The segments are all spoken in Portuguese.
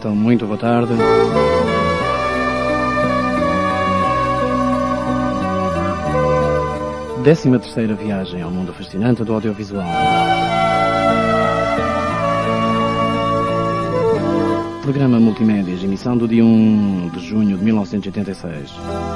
então muito boa tarde. Décima terceira viagem ao mundo fascinante do audiovisual. Programa Multimédias, emissão do dia 1 de junho de 1986.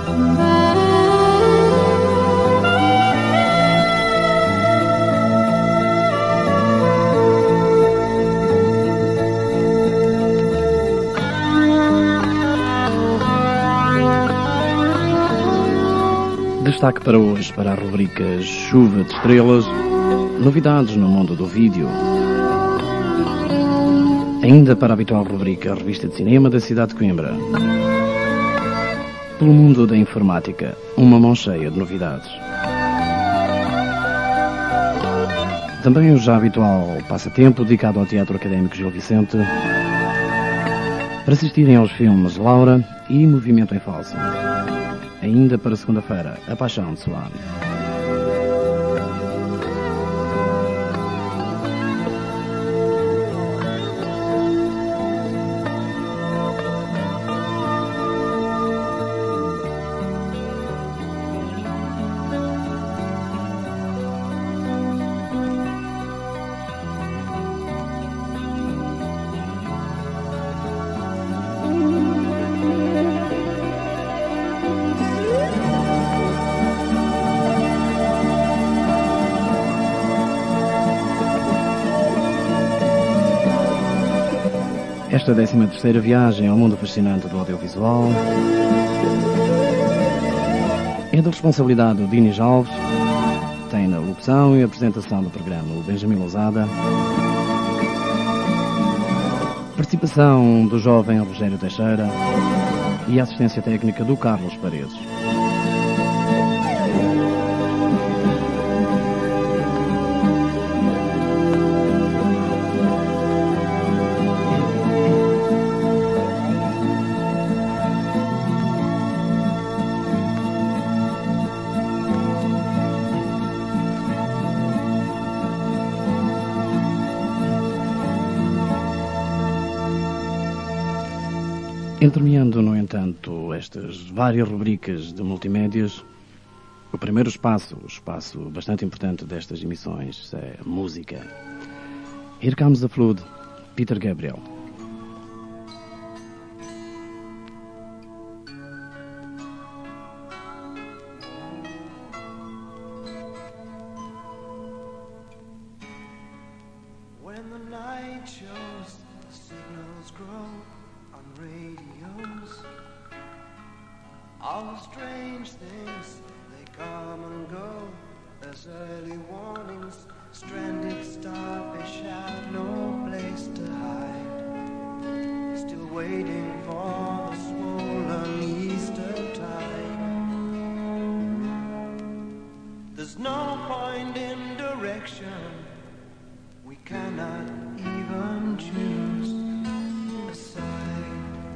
Destaque para hoje para a rubrica Chuva de Estrelas, novidades no mundo do vídeo. Ainda para a habitual rubrica Revista de Cinema da cidade de Coimbra. Pelo mundo da informática, uma mão cheia de novidades. Também o já habitual passatempo dedicado ao Teatro Académico Gil Vicente, para assistirem aos filmes Laura e Movimento em Falso. Ainda para segunda-feira, A Paixão de Swan. Esta 13ª viagem ao mundo fascinante do audiovisual é da responsabilidade do Dinis Alves. Tem na locução e apresentação do programa o Benjamin Lousada. Participação do jovem Rogério Teixeira e a assistência técnica do Carlos Paredes. Entremeando, no entanto, estas várias rubricas de multimédias, o primeiro espaço bastante importante destas emissões é a música. Here Comes the Flood, Peter Gabriel. All strange things, they come and go as early warnings. Stranded starfish have no place to hide, still waiting for the swollen Easter tide. There's no point in direction, we cannot even choose a side.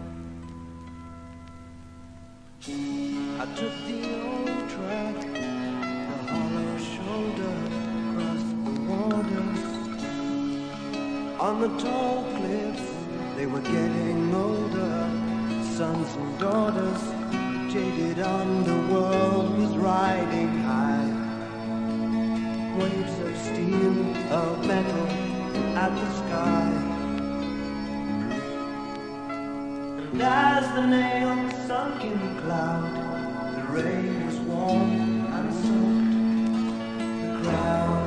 I took the old track, the hollow shoulder, across the waters. On the tall cliffs, they were getting older. Sons and daughters, the jaded underworld was riding high. Waves of steel, of metal, at the sky. And as the nails sunk in the cloud, the rain was warm and soaked the crowd.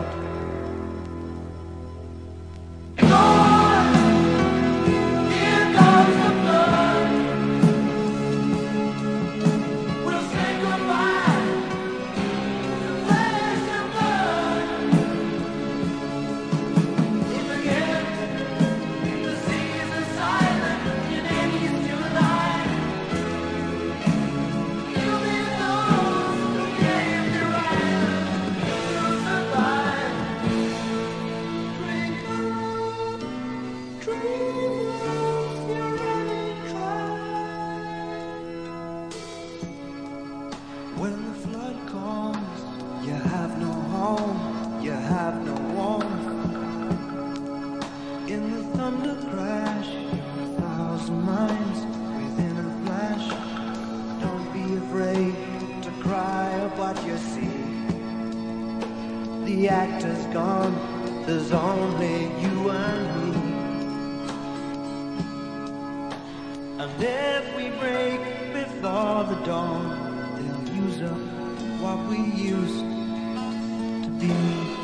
Here comes the flood. We'll say goodbye to flesh and blood. If again the seas are silent in any still night, you'll be those who gave your island to survive. Drink the road, dream of your running try. When the flood comes, you have no home, you have no warmth. In the thunder crash, you're 1,000 The actor's gone, there's only you and me. And if we break before the dawn, they'll use up what we used to be.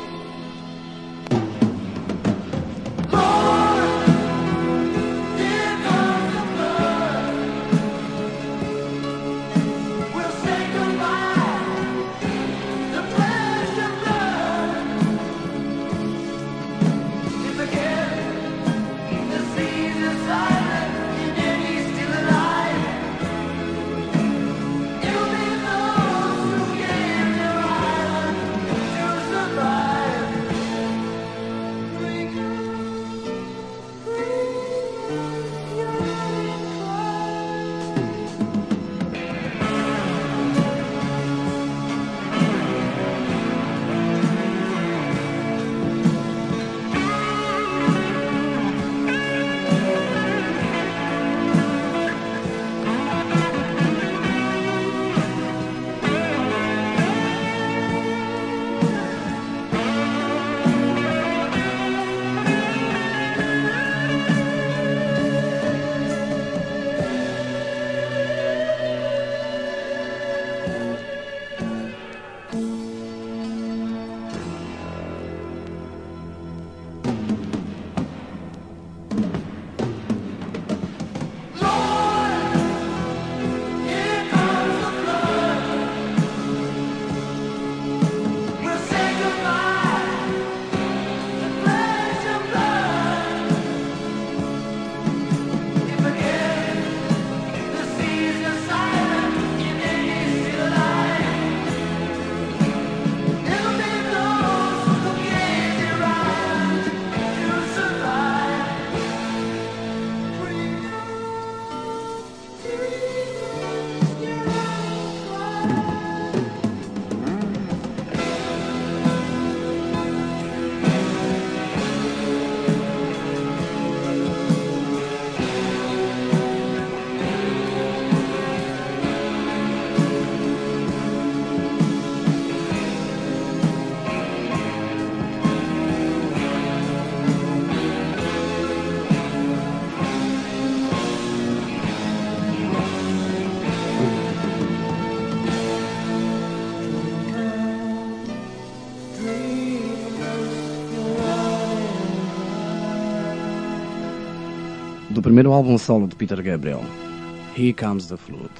Do primeiro álbum solo de Peter Gabriel, Here Comes the Flood.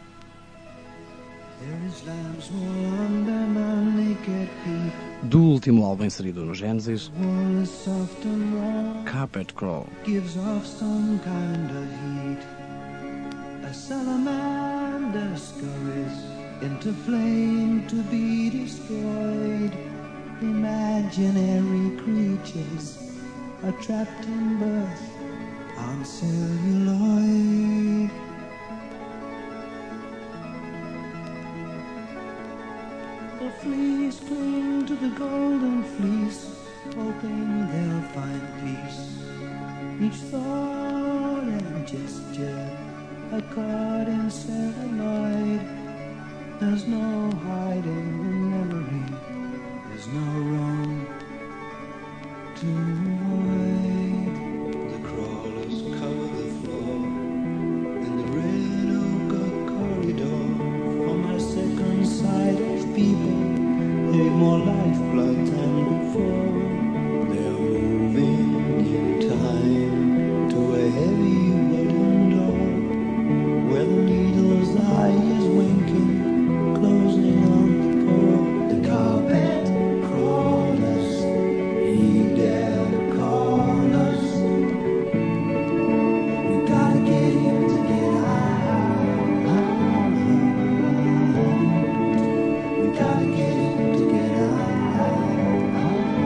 Do último álbum inserido no Genesis, Carpet Crawl. Gives off some kind of heat. A salamander scurries into flame to be destroyed. Imaginary creatures are trapped in birth on celluloid. The fleas cling to the golden fleece, hoping they'll find peace. Each thought and gesture are caught in celluloid. There's no hiding the memory, there's no room to avoid. The crawlers cover the floor in the red ochre corridor. On my second sight of people, they've more lifeblood than before. They're moving in time to a heavy wooden door, where the needle's eye is winking, closing on the door. The carpet crawlers, he dare call us. We gotta get him to get out. We gotta get him to get out.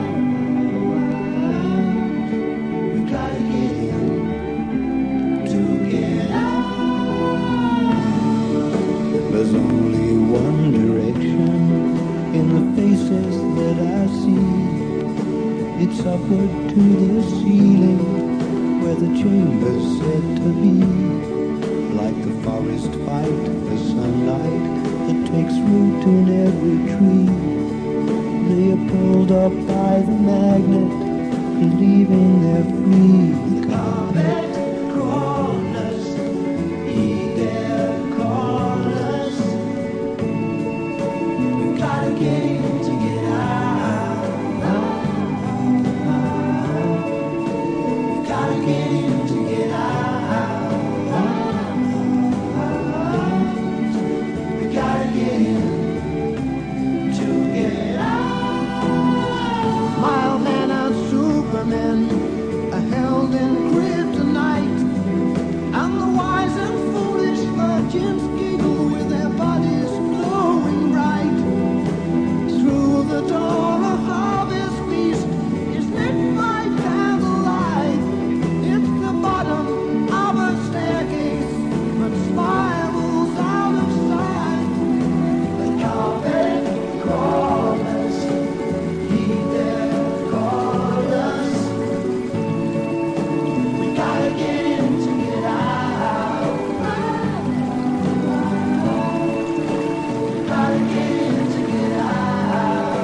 We gotta get him to get out. There's only one direction in the faces that I see. It's upward to the ceiling, where the chamber's said to be. Like the forest fight, the sunlight that takes root in every tree. They pulled up by the magnet, believing they're free. The carpet crawlers, he dare call us. We gotta get in to get out. We gotta get in to get out. We gotta get in to get out. Mild man and Superman are held in kryptonite, and the wise and foolish virgins giggle with their bodies glowing bright. Through the door a harvest feast is lit by candlelight. It's the bottom of a staircase, but spirals out of sight. The carpet crawlers, he dare call us. We gotta get in to get out. We gotta get in to get out.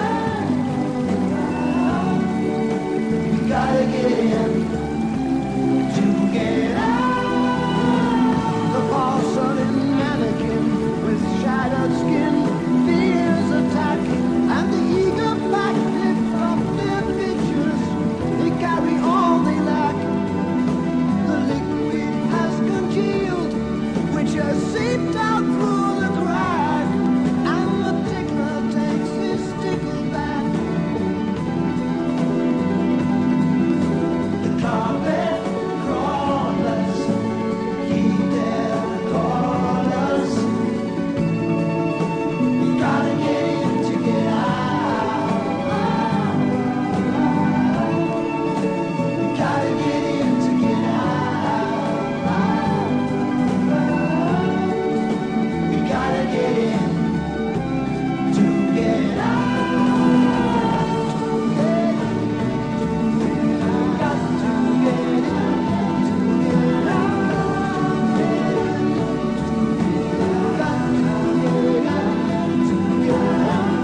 We gotta get in to get out. The porcelain mannequin with shattered skin fears attack, and the eager backflips of their pictures, they carry all they lack. The liquid has congealed, which has seeped out through the crack, and the tickler takes his tickle back. The carpet crawlers, he dare call us. We gotta get in to get out. We gotta get in to get out. We gotta get in to get out. Got to get in to get out. Got to get in to get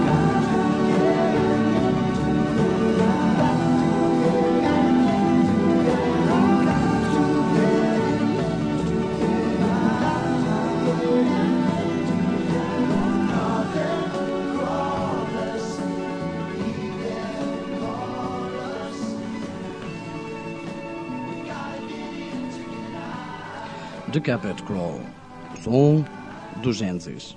The Carpet Crawl, o som do Gênesis.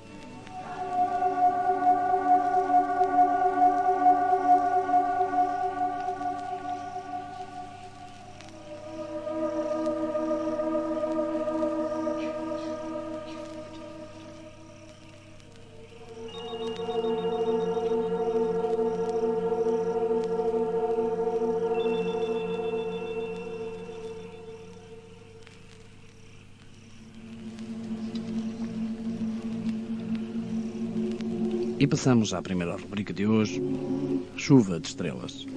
E passamos à primeira rubrica de hoje, Chuva de Estrelas.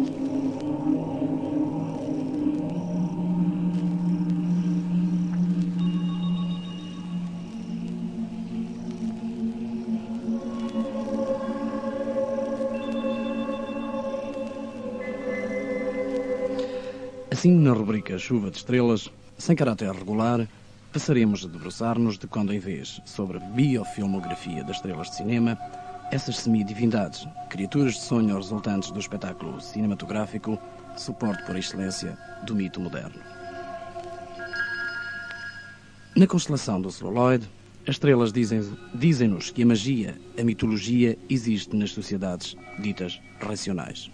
Assim, na rubrica Chuva de Estrelas, sem caráter regular, passaremos a debruçar-nos de quando em vez sobre a biofilmografia das estrelas de cinema, essas semidivindades, criaturas de sonho resultantes do espetáculo cinematográfico, suporte por excelência do mito moderno. Na constelação do celuloide, as estrelas dizem-nos que a magia, a mitologia, existe nas sociedades ditas racionais.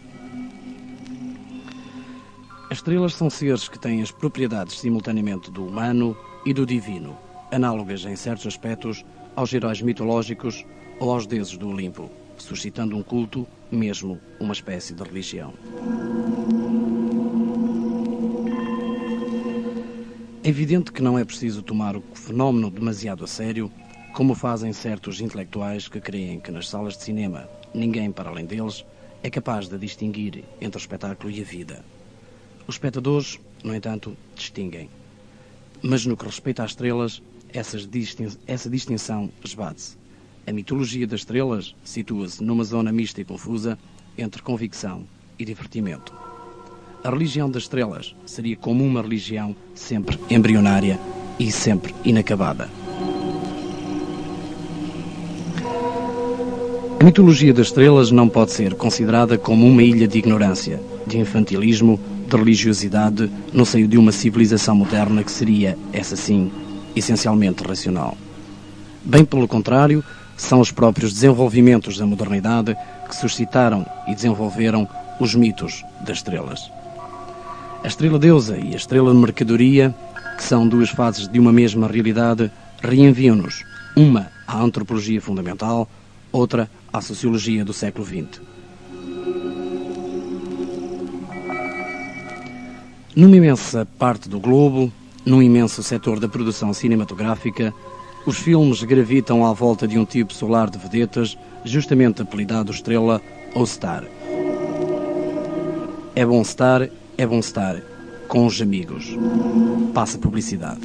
As estrelas são seres que têm as propriedades simultaneamente do humano e do divino, análogas em certos aspectos aos heróis mitológicos ou aos deuses do Olimpo, suscitando um culto, mesmo uma espécie de religião. É evidente que não é preciso tomar o fenómeno demasiado a sério, como fazem certos intelectuais que creem que nas salas de cinema ninguém para além deles é capaz de distinguir entre o espetáculo e a vida. Os espectadores, no entanto, distinguem. Mas no que respeita às estrelas, essa distinção esbate-se. A mitologia das estrelas situa-se numa zona mista e confusa, entre convicção e divertimento. A religião das estrelas seria como uma religião sempre embrionária e sempre inacabada. A mitologia das estrelas não pode ser considerada como uma ilha de ignorância, de infantilismo, de religiosidade no seio de uma civilização moderna que seria, essa sim, essencialmente racional. Bem pelo contrário, são os próprios desenvolvimentos da modernidade que suscitaram e desenvolveram os mitos das estrelas. A estrela-deusa e a estrela de mercadoria, que são duas fases de uma mesma realidade, reenviam-nos, uma à antropologia fundamental, outra à sociologia do século XX. Numa imensa parte do globo, num imenso setor da produção cinematográfica, os filmes gravitam à volta de um tipo solar de vedetas, justamente apelidado estrela ou star. É bom estar com os amigos. Passa publicidade.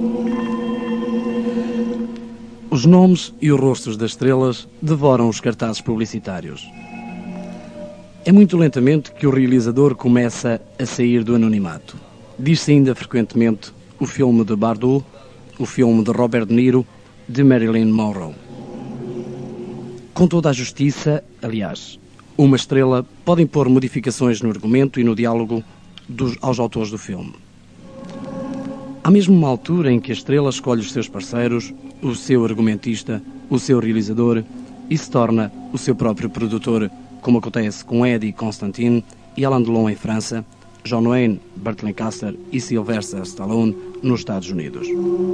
Os nomes e os rostos das estrelas devoram os cartazes publicitários. É muito lentamente que o realizador começa a sair do anonimato. Diz-se ainda frequentemente o filme de Bardot, o filme de Robert De Niro, de Marilyn Monroe. Com toda a justiça, aliás, uma estrela pode impor modificações no argumento e no diálogo aos autores do filme. Há mesmo uma altura em que a estrela escolhe os seus parceiros, o seu argumentista, o seu realizador e se torna o seu próprio produtor, como acontece com Eddie Constantine e Alain Delon em França, John Wayne, Burt Lancaster e Sylvester Stallone nos Estados Unidos.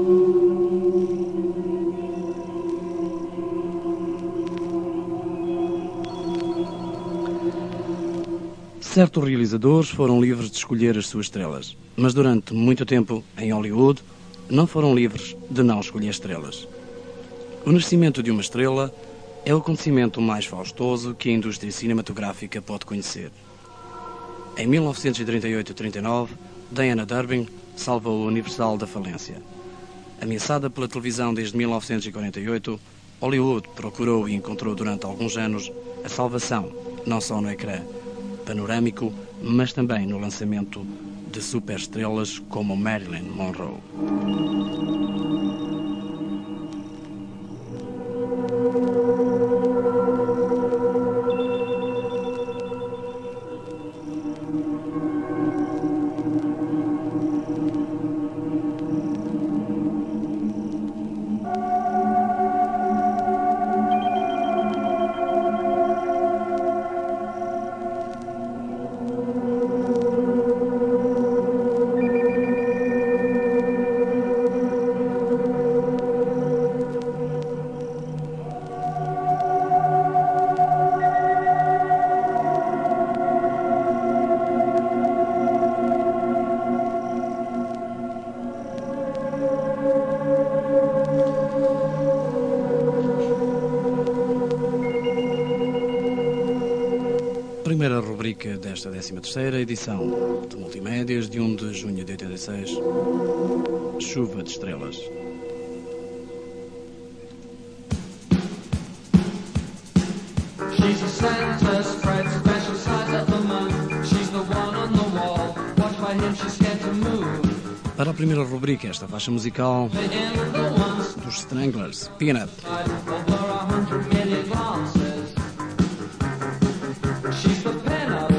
Certos realizadores foram livres de escolher as suas estrelas, mas durante muito tempo, em Hollywood, não foram livres de não escolher estrelas. O nascimento de uma estrela é o acontecimento mais faustoso que a indústria cinematográfica pode conhecer. Em 1938-39, Diana Durbin salvou a Universal da falência. Ameaçada pela televisão desde 1948, Hollywood procurou e encontrou durante alguns anos a salvação, não só no ecrã panorâmico, mas também no lançamento de superestrelas como Marilyn Monroe. Primeira rubrica desta 13ª edição de Multimédias de 1 de junho de 86, Chuva de Estrelas. She's a Santa spread special size at the moon. She's the one on the wall. Watch by him, she's scared to move. Para a primeira rubrica, esta faixa musical dos Stranglers, Peanut. She's the pen-up.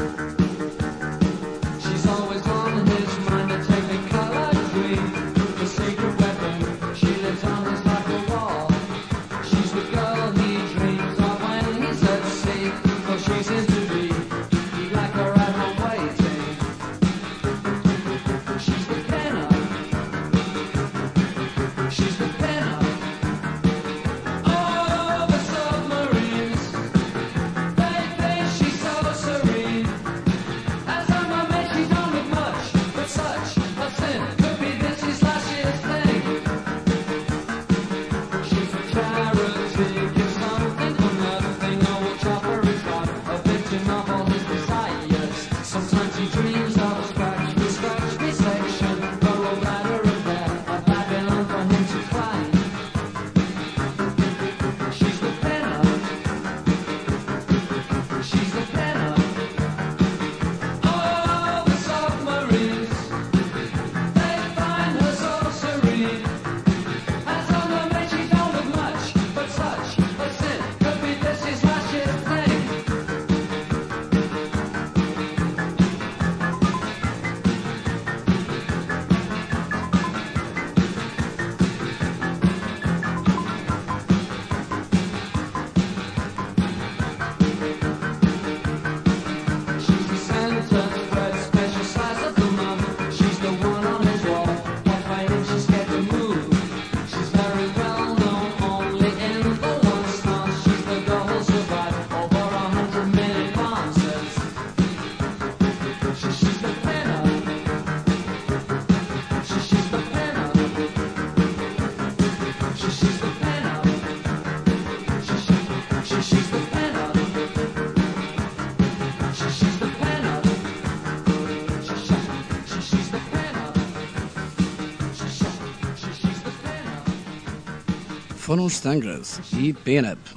She's always on his mind to take the color green, the secret weapon. She lives on his like a wall. She's the girl he dreams of when he's at sea. Well, she's into me. He'd like her at home waiting. She's the pen-up. She's the pen-up. Oh, foram os Stingers e Pin Up.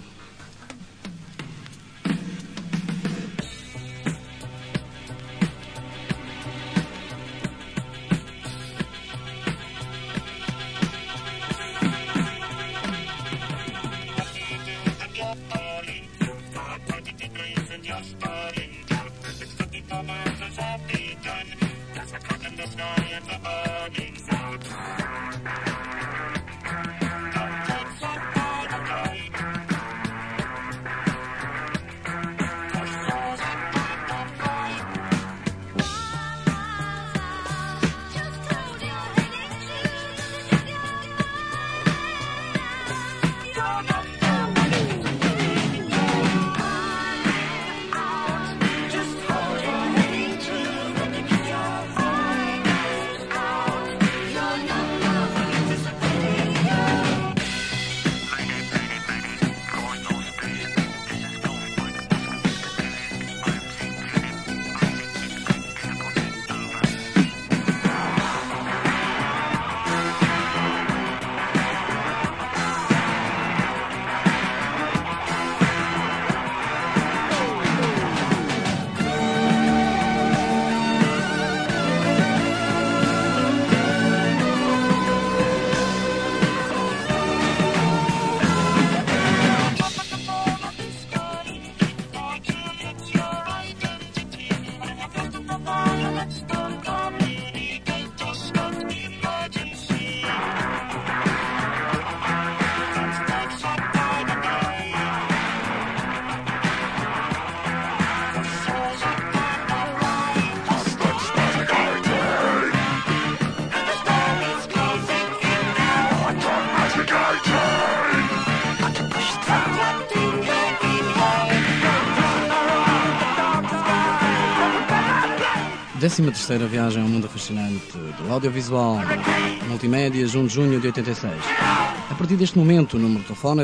Décima terceira viagem ao mundo fascinante do audiovisual multimédias, 1 de junho de 86. A partir deste momento, o número de telefone é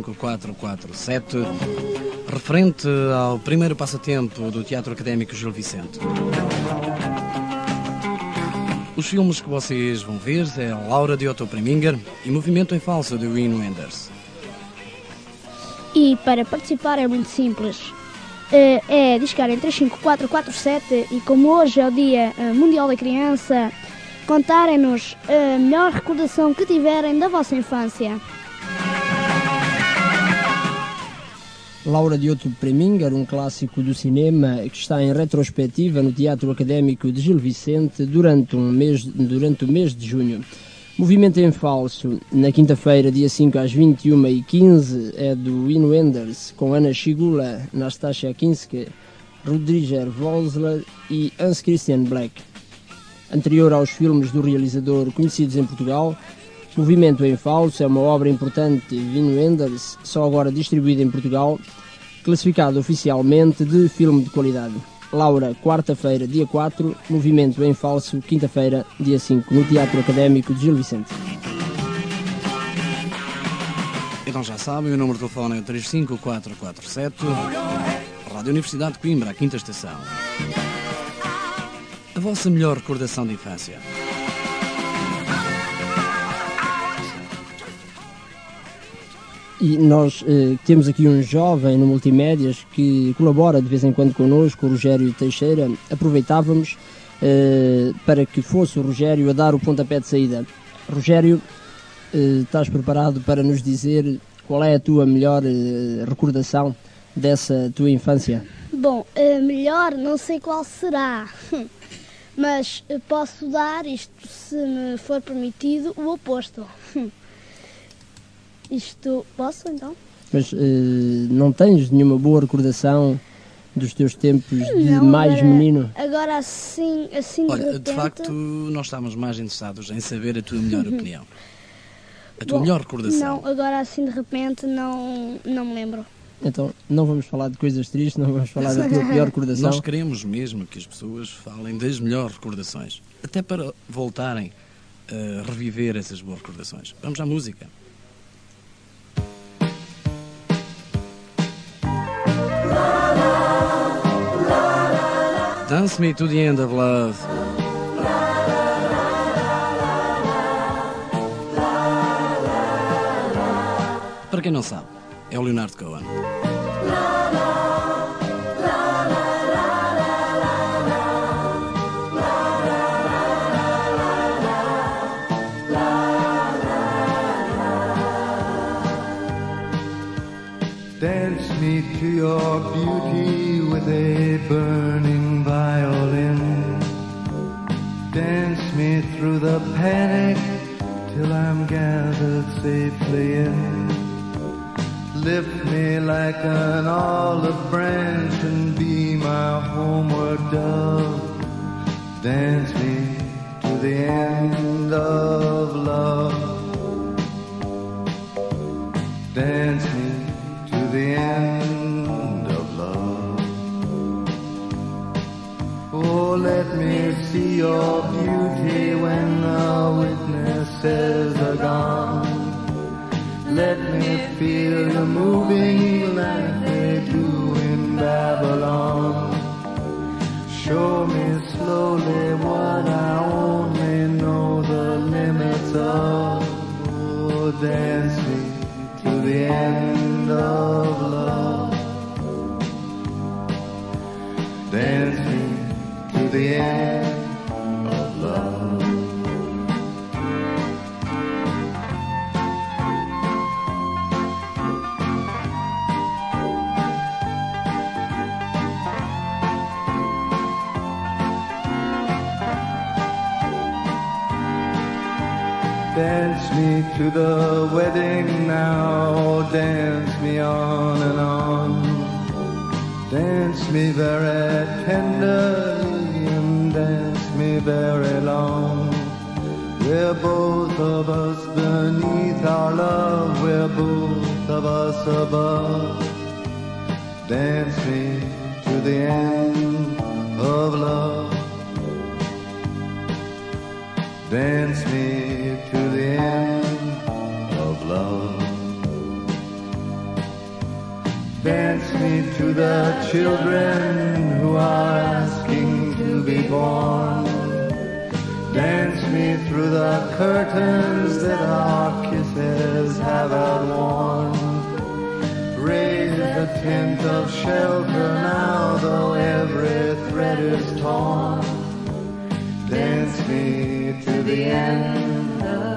35447, referente ao primeiro passatempo do Teatro Académico Gil Vicente. Os filmes que vocês vão ver é Laura de Otto Preminger e Movimento em Falso de Wim Wenders. E para participar é muito simples. É discar em 35447 e como hoje é o Dia Mundial da Criança, contarem-nos a melhor recordação que tiverem da vossa infância. Laura de Otto Preminger, um clássico do cinema que está em retrospectiva no Teatro Académico de Gil Vicente durante o mês de junho. Movimento em Falso, na quinta-feira, dia 5 às 21h15, é do Wim Wenders, com Ana Schigula, Nastasia Kinski, Rüdiger Wolzler e Hans Christian Black. Anterior aos filmes do realizador conhecidos em Portugal, Movimento em Falso é uma obra importante de Wim Wenders, só agora distribuída em Portugal, classificado oficialmente de filme de qualidade. Laura, quarta-feira, dia 4, Movimento em Falso, quinta-feira, dia 5, no Teatro Académico de Gil Vicente. Então já sabem, o número de telefone é 35447, Rádio Universidade de Coimbra, a quinta estação. A vossa melhor recordação de infância. E nós temos aqui um jovem no Multimédias que colabora de vez em quando connosco, o Rogério Teixeira. Aproveitávamos para que fosse o Rogério a dar o pontapé de saída. Rogério, estás preparado para nos dizer qual é a tua melhor recordação dessa tua infância? Bom, melhor não sei qual será, mas posso dar, isto se me for permitido, o oposto. Isto, posso então? Mas não tens nenhuma boa recordação dos teus tempos de não, mais agora, menino? Agora assim Olha, de repente... de facto, nós estávamos mais interessados em saber a tua melhor opinião. A tua Bom, melhor recordação. Não, agora assim de repente não me lembro. Então, não vamos falar de coisas tristes, não vamos falar da tua pior recordação. Nós queremos mesmo que as pessoas falem das melhores recordações, até para voltarem a reviver essas boas recordações. Vamos à música. Dance Me to the End of Love. Para quem não sabe, é o Leonard Cohen. Dance me to your beauty with a burning violin. Dance me through the panic till I'm gathered safely in. Lift me like an olive branch and be my homeward dove. Dance me to the end of love. Dance me to the end of love. Oh, let me see your beauty when the witnesses are gone. Let me feel you moving like they do in Babylon. Show me slowly what I only know the limits of. Oh, dance me to the end of love. Dance me to the end of love. Dance me to the wedding now, dance me on and on. Dance me very tenderly and dance me very long. We're both of us beneath our love, we're both of us above. Dance me to the end of love. Dance me to the end of love. Dance me to the children who are asking to be born. Dance me through the curtains that our kisses have outworn. Raise a tent of shelter now, though every thread is torn. Dance me to the end of